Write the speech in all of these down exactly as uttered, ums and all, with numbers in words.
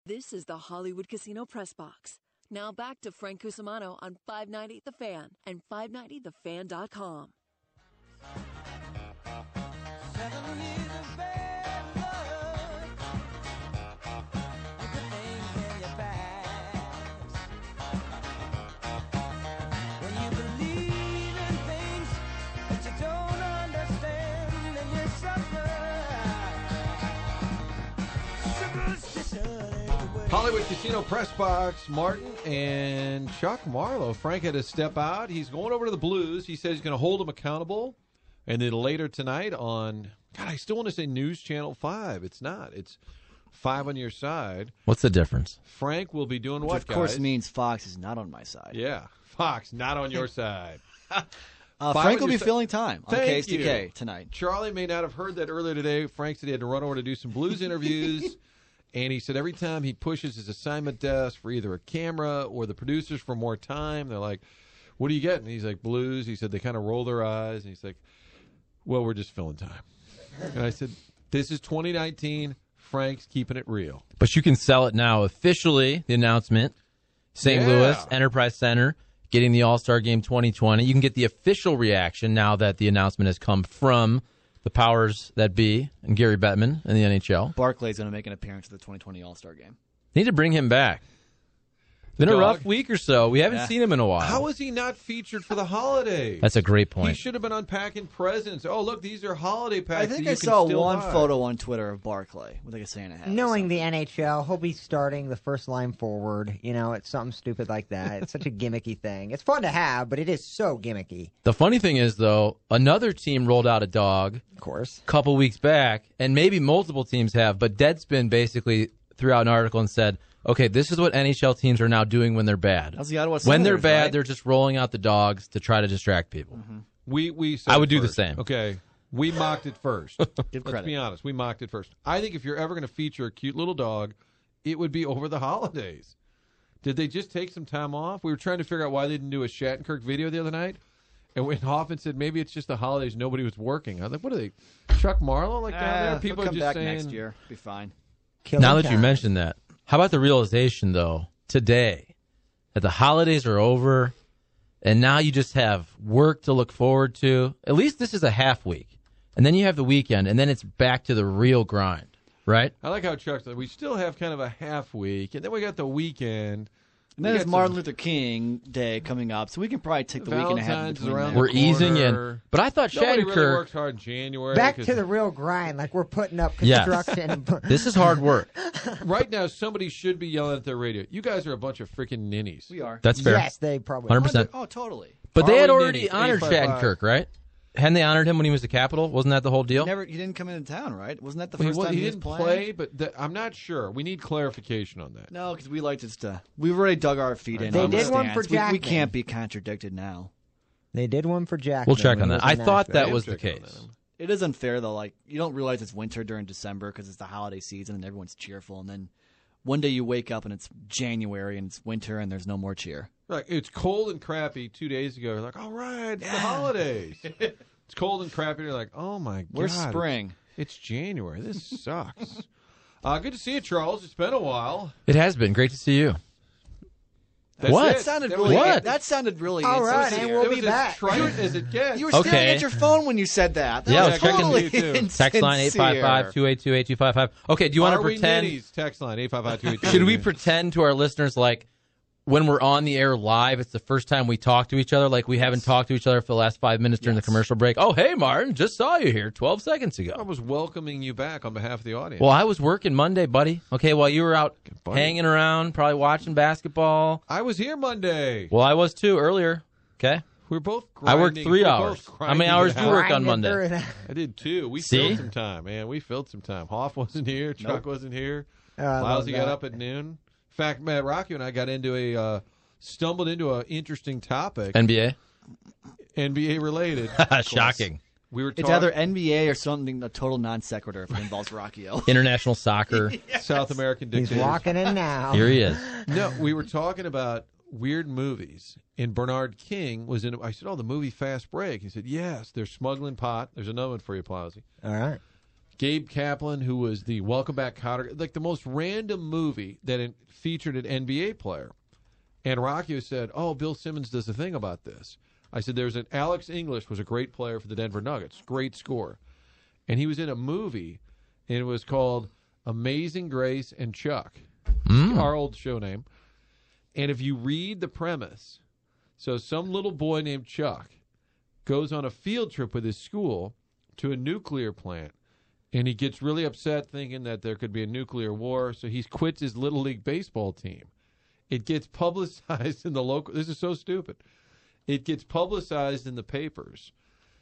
This is the Hollywood Casino Press Box. Now back to Frank Cusimano on five ninety The Fan and five ninety the fan dot com. Seven years of bad luck, a good thing in your past. When you believe in things that you don't understand, and you suffer superstition. Hollywood Casino Press Box, Martin and Chuck Marlowe. Frank had to step out. He's going over to the Blues. He says he's going to hold them accountable. And then later tonight on, God, I still want to say News Channel five. It's not. It's five on your side. What's the difference? Frank will be doing Which what, of course guys? means Fox is not on my side. Yeah, Fox, not on your side. Uh, Five Frank on will your be si- filling time on Thank K S T K you. tonight. Charlie may not have heard that earlier today. Frank said he had to run over to do some Blues interviews. And he said every time he pushes his assignment desk for either a camera or the producers for more time, they're like, what are you getting? He's like, Blues. He said they kind of roll their eyes. And he's like, well, we're just filling time. And I said, this is twenty nineteen. Frank's keeping it real. But you can sell it now officially, the announcement. Saint Yeah. Louis, Enterprise Center, getting the All-Star Game twenty twenty. You can get the official reaction now that the announcement has come from the powers that be and Gary Bettman in the N H L. Barclay's going to make an appearance at the twenty twenty All-Star Game. Need to bring him back. Been a Dog. rough week or so. We haven't Yeah. seen him in a while. How was he not featured for the holidays? That's a great He point. should have been unpacking presents. Oh, look, these are holiday packs. I that think you I can saw still one buy. photo on Twitter of Barclay with like a Santa hat. or Knowing something. the N H L, he'll be starting the first line forward. You know, it's something stupid like that. It's such a gimmicky thing. It's fun to have, but it is so gimmicky. The funny thing is, though, another team rolled out a dog Of course. a couple weeks back, and maybe multiple teams have, but Deadspin basically threw out an article and said, okay, this is what N H L teams are now doing when they're bad. That's the Ottawa When they're Senators, bad, right? they're just rolling out the dogs to try to distract people. We we said I would it do the first. same. Okay, we mocked it first. Give Let's credit. be honest, we mocked it first. I think if you're ever going to feature a cute little dog, it would be over the holidays. Did they just take some time off? We were trying to figure out why they didn't do a Shattenkirk video the other night, and when Hoffman said maybe it's just the holidays, nobody was working. I was like, what are they? Chuck Marlowe like down Ah, there? he'll People are come just back saying next year. Be fine. Killing Now that you time. mentioned that, how about the realization, though, today, that the holidays are over, and now you just have work to look forward to? At least this is a half week. And then you have the weekend, and then it's back to the real grind, right? I like how Chuck said we still have kind of a half week, and then we got the weekend. And then We there's got Martin some- Luther King Day coming up, so we can probably take the week and a half in Valentine's between around that. We're the easing in. corner. But I thought Nobody really Shattenkirk, works hard in January. Back 'cause to the real grind, like we're putting up Yes. construction. this is hard work. right now, somebody should be yelling at their radio. You guys are a bunch of freaking ninnies. We are. That's fair. Yes, they probably one hundred percent. Oh, totally. But they had Harley already Nitty, honored eight five five. Shattenkirk, right? Hadn't they honored him when he was the Capitol? Wasn't that the whole deal? Never, he didn't come into town, right? Wasn't that the Well, first he, wa- time he he, was didn't playing? play, but the, I'm not sure. We need clarification on that. No, because we like just to. We've already dug our feet in. They on the did one for stands. We- We, Jackman. can't be contradicted now. They did one for Jack. We'll check when on he that. was I in thought Nashville. that I am was the checking on case. that. It is unfair though. Like you don't realize it's winter during December because it's the holiday season and everyone's cheerful, and then one day you wake up and it's January and it's winter and there's no more cheer. Like it's cold and crappy. Two days ago, you're like, all right, it's the holidays. It's cold and crappy. You're like, oh my god, Where's spring? It's January. This sucks. uh, good to see you, Charles. It's been a while. It has been. Great to see you. That's What? it. That sounded That really. was- What? That sounded really. All right, insincere. and we'll it be was back. as trite as it gets. You were staring Okay. at your phone when you said that. That Yeah, I was was checking totally you, too. insincere. Text line eight five five, two eight two, eight two five five. Okay, do you want Are to we pretend? ninnies? Text line eight five five two eight two. Should we pretend to our listeners like when we're on the air live, it's the first time we talk to each other, like we haven't talked to each other for the last five minutes during Yes. the commercial break? Oh, hey, Martin, just saw you here twelve seconds I ago. was welcoming you back on behalf of the audience. Well, I was working Monday, buddy. Okay, while you were out Buddy. hanging around, probably watching basketball. I was here Monday. Well, I was too earlier. Okay, We were both I grinding. worked three we were hours. both How many grinding hours it do you out. work on Grinding Monday? through that. I did too. We See? filled some time, man. We filled some time. Hoff wasn't here. Chuck Nope. wasn't here. Oh, I love Lousy got that. up at noon. In fact, Matt Rocky and I got into a uh, stumbled into an interesting topic, N B A. N B A related. Shocking. We were It's talking either N B A or something a total non sequitur if it involves Rockio. International soccer. South American He's dictators. walking in now. Here he is. No, we were talking about weird movies, and Bernard King was in. I said, "Oh, the movie Fast Break." He said, "Yes, they're smuggling pot." There's another one for you, Plowsy. All right. Gabe Kaplan, who was the Welcome Back Kotter, like the most random movie that it featured an N B A player. And Rocky said, oh, Bill Simmons does a thing about this. I said, there's an Alex English was a great player for the Denver Nuggets, great scorer. And he was in a movie, and it was called Amazing Grace and Chuck, Mm. our old show name. And if you read the premise, so some little boy named Chuck goes on a field trip with his school to a nuclear plant, and he gets really upset thinking that there could be a nuclear war, so he quits his Little League baseball team. It gets publicized in the local – this is so stupid. It gets publicized in the papers,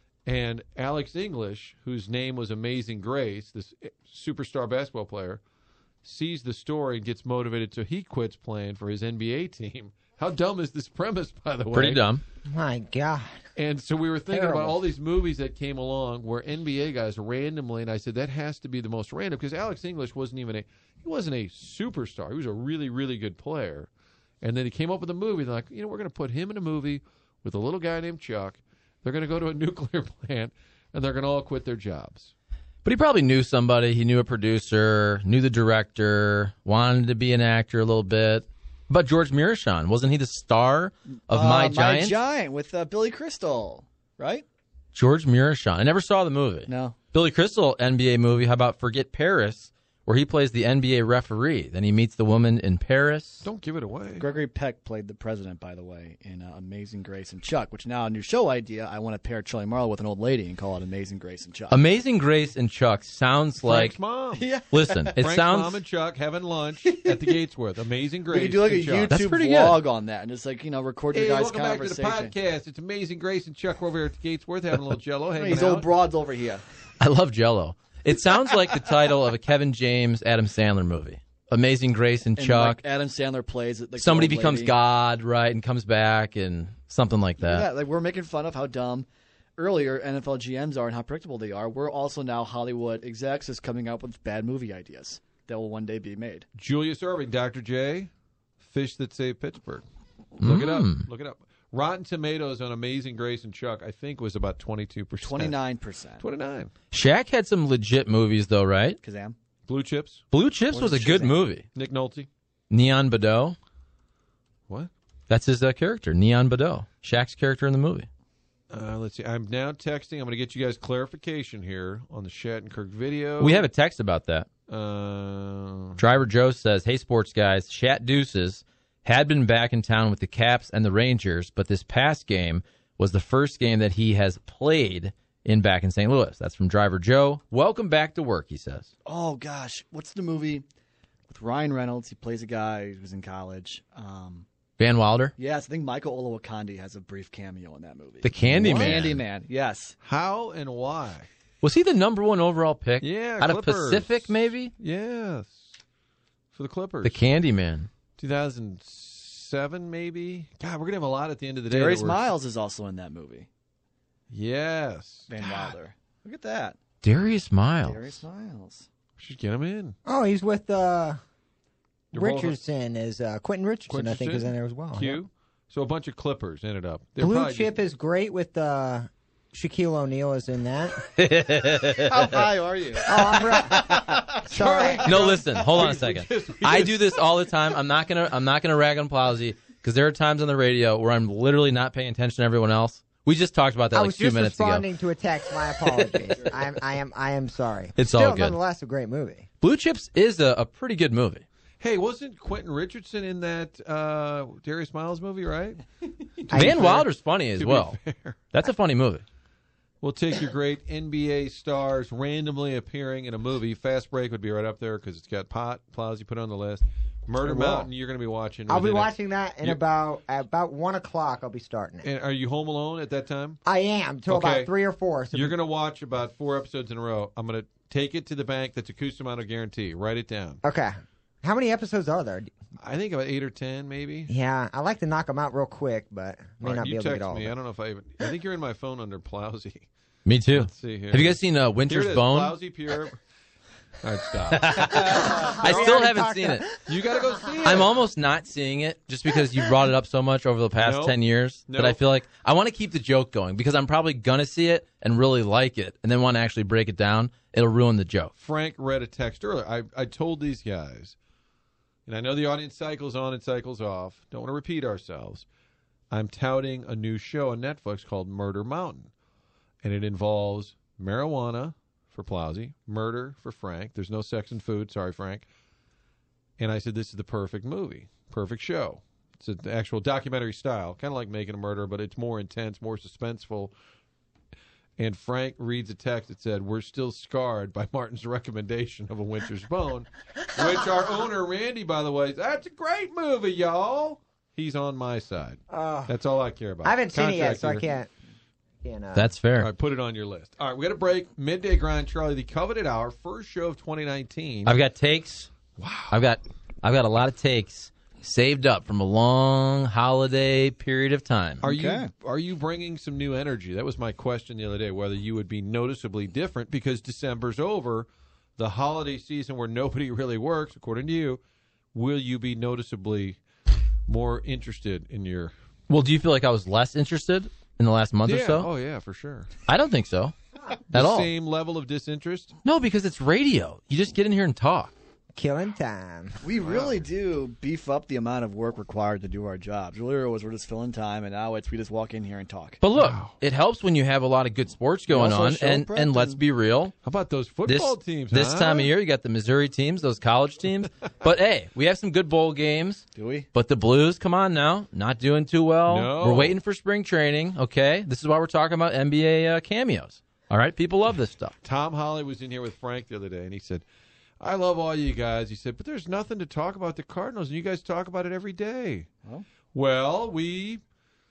and Alex English, whose name was Amazing Grace, this superstar basketball player, sees the story and gets motivated, so he quits playing for his N B A team. How dumb is this premise, by the way? Pretty dumb. My God. And so we were thinking Terrible. about all these movies that came along where N B A guys randomly, and I said that has to be the most random because Alex English wasn't even a he wasn't a superstar. He was a really, really good player. And then he came up with a movie. They're like, you know, we're going to put him in a movie with a little guy named Chuck. They're going to go to a nuclear plant, and they're going to all quit their jobs. But he probably knew somebody. He knew a producer, knew the director, wanted to be an actor a little bit. But George Mirashon, wasn't he the star of Uh, My Giant? My Giant with uh, Billy Crystal, right? George Mirashon. I never saw the movie. No. Billy Crystal N B A movie. How about Forget Paris, where he plays the N B A referee. Then he meets the woman in Paris. Don't give it away. Gregory Peck played the president, by the way, in uh, Amazing Grace and Chuck, which now a new show idea. I want to pair Charlie Marlowe with an old lady and call it Amazing Grace and Chuck. Amazing Grace and Chuck sounds Frank's like. mom. yeah. Listen, it Frank's sounds. mom and Chuck having lunch at the Gatesworth. Amazing Grace. We could do like a and Chuck. That's YouTube pretty vlog on that and just like, you know, record your Hey, guys' welcome back to the conversation. podcast. It's Amazing Grace and Chuck. We're over here at the Gatesworth having a little jello, hanging These out. old broads over here. I love Jello. It sounds like the title of a Kevin James, Adam Sandler movie. Amazing Grace and And Chuck. like Adam Sandler plays it. Like Somebody the old becomes lady. God, right, and comes back and something like that. Yeah, like we're making fun of how dumb earlier N F L G Ms are and how predictable they are. We're also now Hollywood execs is coming up with bad movie ideas that will one day be made. Julius Irving, Doctor J, Fish That Saved Pittsburgh. Look it up. Mm. Look it up. Rotten Tomatoes on Amazing Grace and Chuck, I think, was about twenty-two percent. twenty-nine percent. twenty-nine. Shaq had some legit movies, though, right? Kazam. Blue Chips, Blue Chips What was a is good Shazam? movie. Nick Nolte. Neon Bedeau. What? That's his uh, character, Neon Bedeau. Shaq's character in the movie. Uh, let's see. I'm now texting. I'm going to get you guys clarification here on the Shattenkirk video. We have a text about that. Uh, Driver Joe says, hey, sports guys, Shat Deuces had been back in town with the Caps and the Rangers, but this past game was the first game that he has played in back in Saint Louis. That's from Driver Joe. Welcome back to work, he says. Oh gosh, what's the movie with Ryan Reynolds? He plays a guy who was in college. Um, Van Wilder? yes, I think Michael Olowokandi has a brief cameo in that movie. The Candyman. Candyman, yes. how and why? Was he the number one overall pick? Yeah, Out of Clippers. Pacific, maybe? Yes. For the Clippers. The Candyman. two thousand seven, maybe? God, we're going to have a lot at the end of the day. Darius that we're- Miles is also in that movie. Yes. Van God, Wilder. Look at that. Darius Miles. Darius Miles. we should get him in. Oh, he's with uh, Your whole- Richardson. Is uh, Quentin Richardson? I think Richardson? is in there as well. Q. So a bunch of Clippers ended up. They're Blue probably Chip is great with uh, Shaquille O'Neal is in that. How high are you? Oh, I'm right. Sorry. No, listen. Hold on a We second. just- we I just- do this all the time. I'm not gonna. I'm not gonna rag on Plowsy because there are times on the radio where I'm literally not paying attention to everyone else. We just talked about that I like was two just minutes ago. responding to a text. My apologies. I am. I am. I am sorry. It's Still, all good. nonetheless, a great movie. Blue Chips is a, a pretty good movie. Hey, wasn't Quentin Richardson in that uh, Darius Miles movie, right? Van Wilder's funny as To be well. fair. That's a funny movie. We'll take your great N B A stars randomly appearing in a movie. Fast Break would be right up there because it's got Pot, Plowsy put on the list. Murder It will. Mountain, you're going to be watching. I'll be within a- watching that in You- about at about one o'clock. I'll be starting it. And are you home alone at that time? I am till Okay. about three or four. So You're going to watch about four episodes in a row. I'm going to take it to the bank. That's a Cusimano guarantee. Write it down. okay. How many episodes are there? I think about eight or ten, maybe. Yeah, I like to knock them out real quick, but may All right, not be you able to text get all me. of I them. don't know if I even. I think you're in my phone under Plowsy. Me too. Let's see here. Have you guys seen uh, Here Winter's it is. Bone? Plowsy Pure. All right, stop. I still haven't talked seen to- it. You got to go see it. I'm almost not seeing it just because you brought it up so much over the past Nope. ten years that I Nope. feel like I want to keep the joke going because I'm probably going to see it and really like it and then want to actually break it down. It'll ruin the joke. Frank read a text earlier. I, I told these guys, and I know the audience cycles on and cycles off. Don't want to repeat ourselves. I'm touting a new show on Netflix called Murder Mountain, and it involves marijuana for Plowsy, murder for Frank. There's no sex and food. Sorry, Frank. And I said, this is the perfect movie, perfect show. It's an actual documentary style, kind of like Making a Murderer, but it's more intense, more suspenseful. And Frank reads a text that said, we're still scarred by Martin's recommendation of A Winter's Bone, which our owner, Randy, by the way, that's a great movie, y'all. He's on my side. Oh. That's all I care about. I haven't seen it yet, Contract so I here. can't. can't uh, That's fair. All right, put it on your list. All right, we got a break. Midday Grind, Charlie, the coveted hour, first show of twenty nineteen. I've got takes. Wow. I've got I've got a lot of takes saved up from a long holiday period of time. Are Okay. you are you bringing some new energy? That was my question the other day, whether you would be noticeably different because December's over, the holiday season where nobody really works, according to you. Will you be noticeably more interested in your Well, do you feel like I was less interested in the last month yeah, or so? Oh yeah, for sure. I don't think so. At the all. same level of disinterest? No, because it's radio. You just get in here and talk. Killing time. We really do beef up the amount of work required to do our jobs. Earlier it was we're just filling time, and now it's we just walk in here and talk. But look, it helps when you have a lot of good sports going also on. show And, prep and let's and- be real. How about those This, football teams? this huh? time of year, you got the Missouri teams, those college teams. But, hey, we have some good bowl games. Do we? But the Blues, come on now, not doing too well. No. We're waiting for spring training, okay? This is why we're talking about N B A uh, cameos. All right? People love this stuff. Tom Holly was in here with Frank the other day, and he said, I love all you guys. He said, but there's nothing to talk about the Cardinals, and you guys talk about it every day. Well. Well, we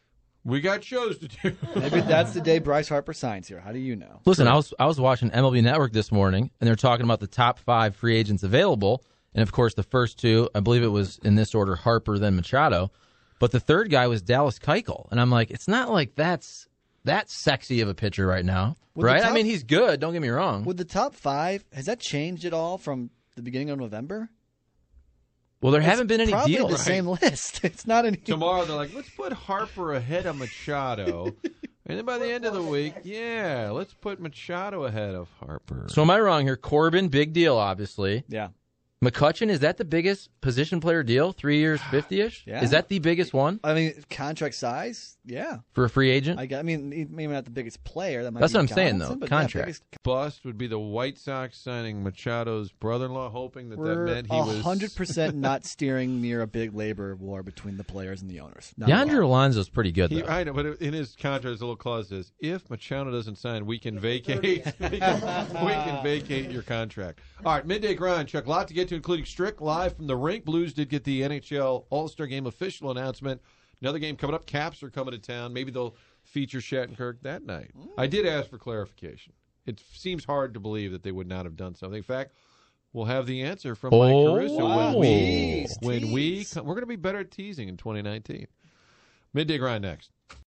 we got shows to do. Maybe that's the day Bryce Harper signs here. How do you know? Listen, I was I was watching M L B Network this morning, and they're talking about the top five free agents available. And, of course, the first two, I believe it was in this order, Harper, then Machado. But the third guy was Dallas Keuchel. And I'm like, it's not like that's that sexy of a pitcher right now, With the right? I top- mean, he's good. Don't get me wrong. With the top five, has that changed at all from the beginning of November? Well, there haven't been any Probably deals. the same list. It's not any. Tomorrow they're like, let's put Harper ahead of Machado. And then by the end of the week, yeah, let's put Machado ahead of Harper. So am I wrong here? Corbin, big deal, obviously. Yeah. McCutcheon, is that the biggest position player deal? Three years, fifty-ish? Yeah. Is that the biggest one I mean, contract size, yeah. for a free agent? I, got- I mean, he- maybe not the biggest player. That might That's be what I'm saying, Donaldson, though. but yeah, Contract. biggest- Bust would be the White Sox signing Machado's brother-in-law, hoping that that We're meant he was hundred percent not steering near a big labor war between the players and the owners. Not at Yandere all. Alonso's pretty good, He, though. I know, but in his contract, there's a little clause that says, if Machado doesn't sign, we can vacate we, can, we can vacate your contract. All right, Midday Grind, Chuck. A lot to get to, including Strick live from the rink. Blues did get the N H L All-Star Game official announcement. Another game coming up. Caps are coming to town. Maybe they'll feature Shattenkirk that night. I did ask for clarification. It seems hard to believe that they would not have done something. In fact, we'll have the answer from Mike Oh. Caruso when we, Tease, when we tease. we're going to be better at teasing in twenty nineteen. Midday Grind next.